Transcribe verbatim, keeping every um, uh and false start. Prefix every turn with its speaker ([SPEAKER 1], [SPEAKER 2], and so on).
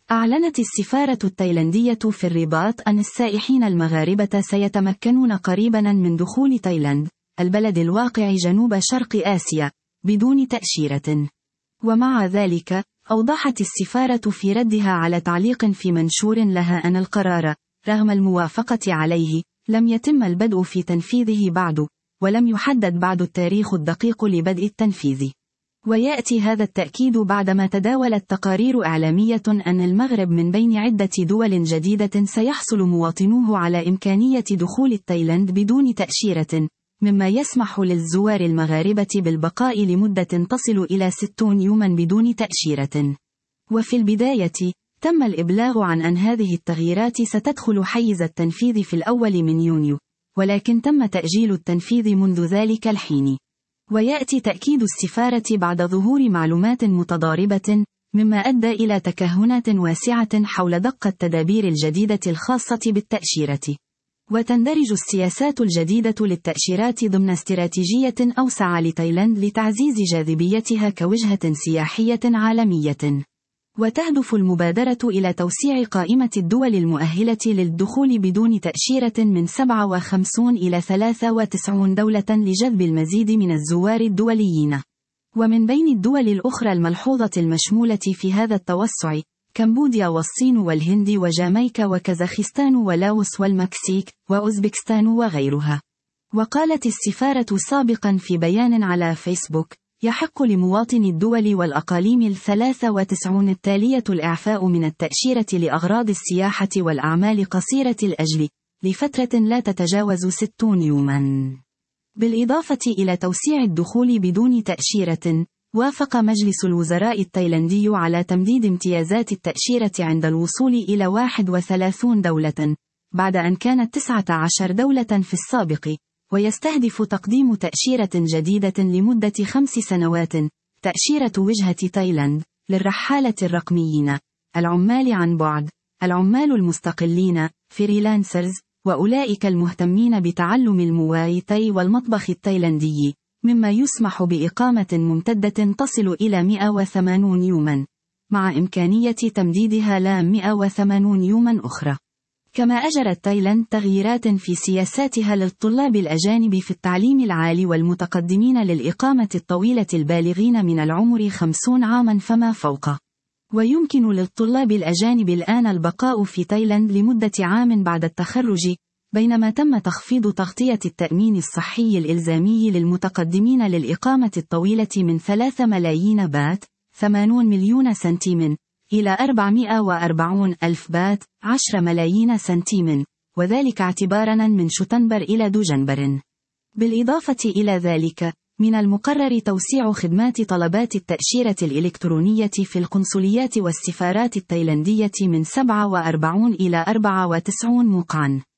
[SPEAKER 1] أعلنت السفارة التايلاندية في الرباط أن السائحين المغاربة سيتمكنون قريبا من دخول تايلاند، البلد الواقع جنوب شرق آسيا، بدون تأشيرة. ومع ذلك، أوضحت السفارة في ردها على تعليق في منشور لها أن القرار، رغم الموافقة عليه، لم يتم البدء في تنفيذه بعد، ولم يحدد بعد التاريخ الدقيق لبدء التنفيذ. ويأتي هذا التأكيد بعدما تداولت تقارير إعلامية أن المغرب من بين عدة دول جديدة سيحصل مواطنوه على إمكانية دخول تايلاند بدون تأشيرة، مما يسمح للزوار المغاربة بالبقاء لمدة تصل إلى ستين يوما بدون تأشيرة. وفي البداية، تم الإبلاغ عن أن هذه التغييرات ستدخل حيز التنفيذ في الأول من يونيو، ولكن تم تأجيل التنفيذ منذ ذلك الحين. ويأتي تأكيد السفارة بعد ظهور معلومات متضاربة، مما أدى إلى تكهنات واسعة حول دقة التدابير الجديدة الخاصة بالتأشيرة. وتندرج السياسات الجديدة للتأشيرات ضمن استراتيجية أوسع لتايلاند لتعزيز جاذبيتها كوجهة سياحية عالمية. وتهدف المبادرة إلى توسيع قائمة الدول المؤهلة للدخول بدون تأشيرة من سبعة وخمسين إلى ثلاثة وتسعين دولة لجذب المزيد من الزوار الدوليين. ومن بين الدول الأخرى الملحوظة المشمولة في هذا التوسع، كمبوديا والصين والهند وجامايكا وكازاخستان ولاوس والمكسيك وأوزبكستان وغيرها. وقالت السفارة سابقا في بيان على فيسبوك: يحق لمواطني الدول والأقاليم الثلاث وتسعين التالية الإعفاء من التأشيرة لأغراض السياحة والأعمال قصيرة الأجل، لفترة لا تتجاوز ستين يوما. بالإضافة إلى توسيع الدخول بدون تأشيرة، وافق مجلس الوزراء التايلاندي على تمديد امتيازات التأشيرة عند الوصول إلى واحد وثلاثين دولة، بعد أن كانت تسعة عشر دولة في السابق. ويستهدف تقديم تأشيرة جديدة لمدة خمس سنوات، تأشيرة وجهة تايلاند، للرحالة الرقميين، العمال عن بعد، العمال المستقلين، فريلانسرز، وأولئك المهتمين بتعلم المواي تاي والمطبخ التايلاندي، مما يسمح بإقامة ممتدة تصل إلى مئة وثمانين يوما، مع إمكانية تمديدها ل مئة وثمانين يوما أخرى. كما أجرت تايلاند تغييرات في سياساتها للطلاب الأجانب في التعليم العالي والمتقدمين للإقامة الطويلة البالغين من العمر خمسين عاما فما فوق. ويمكن للطلاب الأجانب الآن البقاء في تايلاند لمدة عام بعد التخرج، بينما تم تخفيض تغطية التأمين الصحي الإلزامي للمتقدمين للإقامة الطويلة من ثلاثة ملايين بات، ثمانين مليون سنتيم، إلى أربعمئة وأربعين ألف بات، عشرة ملايين سنتيم، وذلك اعتبارا من شتنبر إلى دجنبر. بالإضافة إلى ذلك، من المقرر توسيع خدمات طلبات التأشيرة الإلكترونية في القنصليات والسفارات التايلاندية من سبعة وأربعين إلى أربعة وتسعين موقعا.